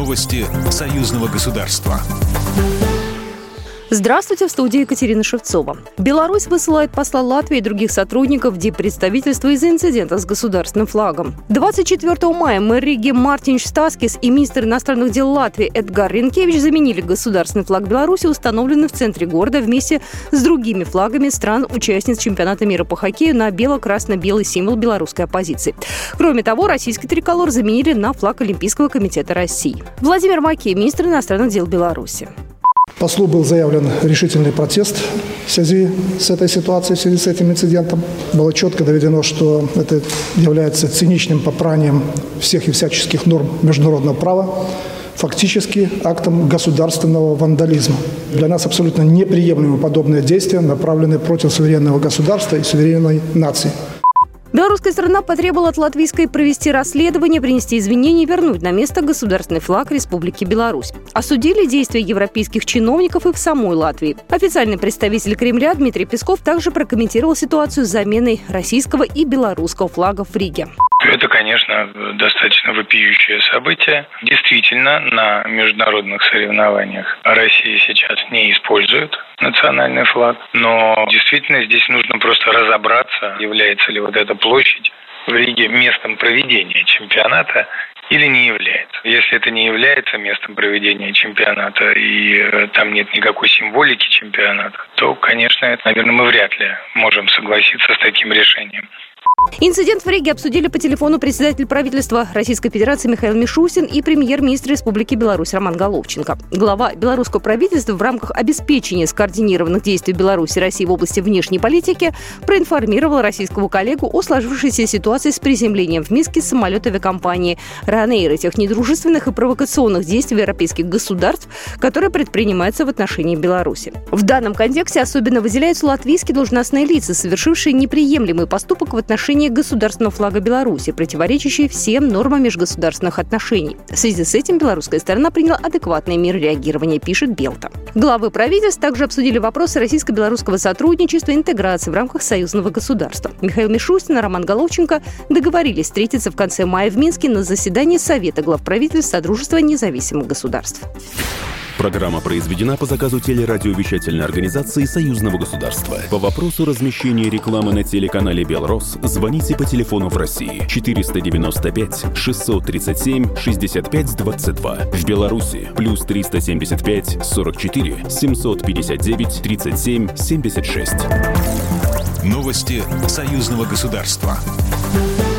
Новости союзного государства. Здравствуйте, в студии Екатерина Шевцова. Беларусь высылает посла Латвии и других сотрудников в диппредставительство из-за инцидента с государственным флагом. 24 мая мэр Риги Мартинš Staskis и министр иностранных дел Латвии Эдгар Ринкевич заменили государственный флаг Беларуси, установленный в центре города, вместе с другими флагами стран-участниц чемпионата мира по хоккею на бело-красно-белый символ белорусской оппозиции. Кроме того, российский триколор заменили на флаг Олимпийского комитета России. Владимир Макеев, министр иностранных дел Беларуси. Послу был заявлен решительный протест в связи с этой ситуацией, в связи с этим инцидентом. Было четко доведено, что это является циничным попранием всех и всяческих норм международного права, фактически актом государственного вандализма. Для нас абсолютно неприемлемы подобные действия, направленные против суверенного государства и суверенной нации. Белорусская сторона потребовала от латвийской провести расследование, принести извинения и вернуть на место государственный флаг Республики Беларусь. Осудили действия европейских чиновников и в самой Латвии. Официальный представитель Кремля Дмитрий Песков также прокомментировал ситуацию с заменой российского и белорусского флагов в Риге. Это, конечно, достаточно вопиющее событие. Действительно, на международных соревнованиях Россия сейчас не использует национальный флаг. Но действительно здесь нужно просто разобраться, является ли вот эта площадь в Риге местом проведения чемпионата или не является. Если это не является местом проведения чемпионата и там нет никакой символики чемпионата, то, конечно, наверное, мы вряд ли можем согласиться с таким решением. Инцидент в Риге обсудили по телефону председатель правительства Российской Федерации Михаил Мишустин и премьер-министр Республики Беларусь Роман Головченко. Глава белорусского правительства в рамках обеспечения скоординированных действий Беларуси и России в области внешней политики проинформировал российского коллегу о сложившейся ситуации с приземлением в Минске самолета авиакомпании Ryanair и тех недружественных и провокационных действий европейских государств, которые предпринимаются в отношении Беларуси. В данном контексте особенно выделяются латвийские должностные лица, совершившие неприемлемый поступок в отношении государственного флага Беларуси, противоречащий всем нормам межгосударственных отношений. В связи с этим белорусская сторона приняла адекватные меры реагирования, пишет Белта. Главы правительств также обсудили вопросы российско-белорусского сотрудничества и интеграции в рамках союзного государства. Михаил Мишустин и Роман Головченко договорились встретиться в конце мая в Минске на заседании Совета глав правительств Содружества независимых государств. Программа произведена по заказу телерадиовещательной организации Союзного государства. По вопросу размещения рекламы на телеканале «Белрос» звоните по телефону в России 495 637 65 22. В Беларуси плюс 375 44 759 37 76. Новости союзного государства.